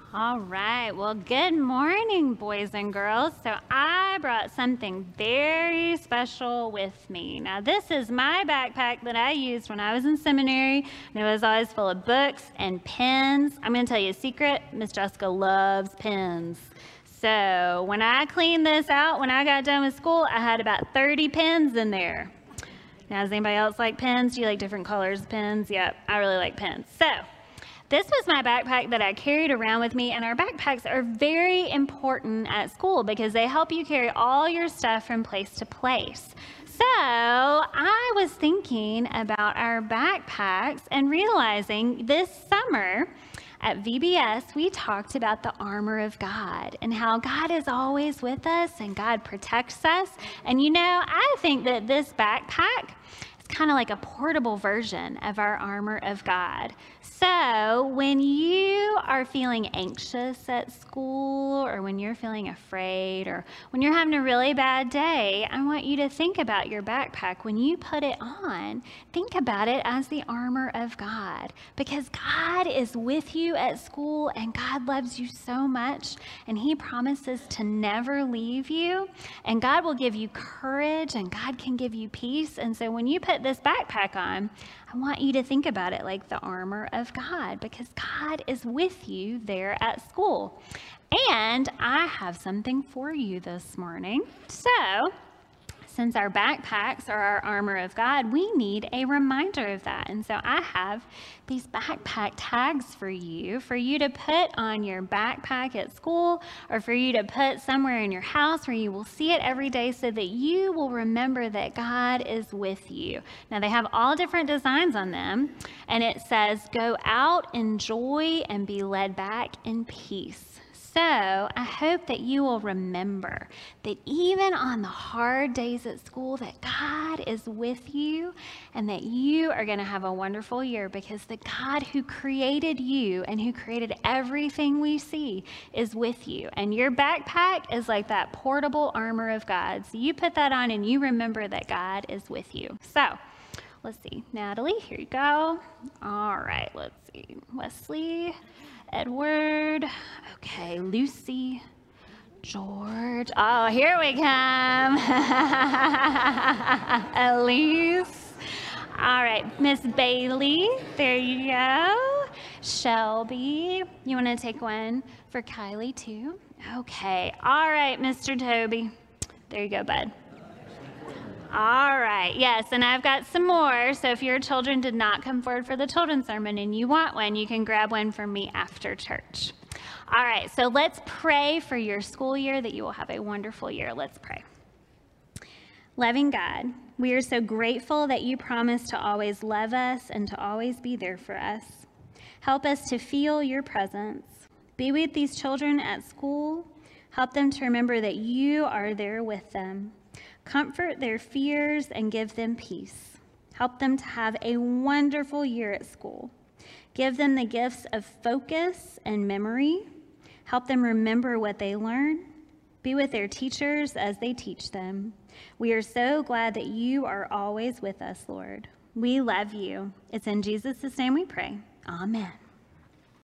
All right. Well, good morning, boys and girls. So I brought something very special with me. Now, this is my backpack that I used when I was in seminary, and it was always full of books and pens. I'm going to tell you a secret. Miss Jessica loves pens. So when I cleaned this out, when I got done with school, I had about 30 pens in there. Now, does anybody else like pens? Do you like different colors of pens? Yep, I really like pens. So this was my backpack that I carried around with me, and our backpacks are very important at school because they help you carry all your stuff from place to place. So I was thinking about our backpacks and realizing this summer at VBS, we talked about the armor of God and how God is always with us and God protects us. And you know, I think that this backpack is kind of like a portable version of our armor of God. So when you are feeling anxious at school, or when you're feeling afraid, or when you're having a really bad day, I want you to think about your backpack. When you put it on, think about it as the armor of God, because God is with you at school and God loves you so much, and He promises to never leave you, and God will give you courage and God can give you peace. And so when you put this backpack on, I want you to think about it like the armor of God, because God is with you there at school. And I have something for you this morning. So, since our backpacks are our armor of God, we need a reminder of that. And so I have these backpack tags for you to put on your backpack at school, or for you to put somewhere in your house where you will see it every day so that you will remember that God is with you. Now, they have all different designs on them, and it says, "Go out in joy and be led back in peace." So I hope that you will remember that even on the hard days at school, that God is with you and that you are going to have a wonderful year, because the God who created you and who created everything we see is with you. And your backpack is like that portable armor of God. So you put that on and you remember that God is with you. So let's see. Natalie, here you go. All right, let's see. Wesley, Edward, okay, Lucy, George, oh, here we come, Elise, all right, Miss Bailey, there you go, Shelby, you want to take one for Kylie too? Okay, all right, Mr. Toby, there you go, bud. All right, yes, and I've got some more, so if your children did not come forward for the children's sermon and you want one, you can grab one from me after church. All right, so let's pray for your school year, that you will have a wonderful year. Let's pray. Loving God, we are so grateful that you promise to always love us and to always be there for us. Help us to feel your presence. Be with these children at school. Help them to remember that you are there with them. Comfort their fears and give them peace. Help them to have a wonderful year at school. Give them the gifts of focus and memory. Help them remember what they learn. Be with their teachers as they teach them. We are so glad that you are always with us, Lord. We love you. It's in Jesus' name we pray. Amen.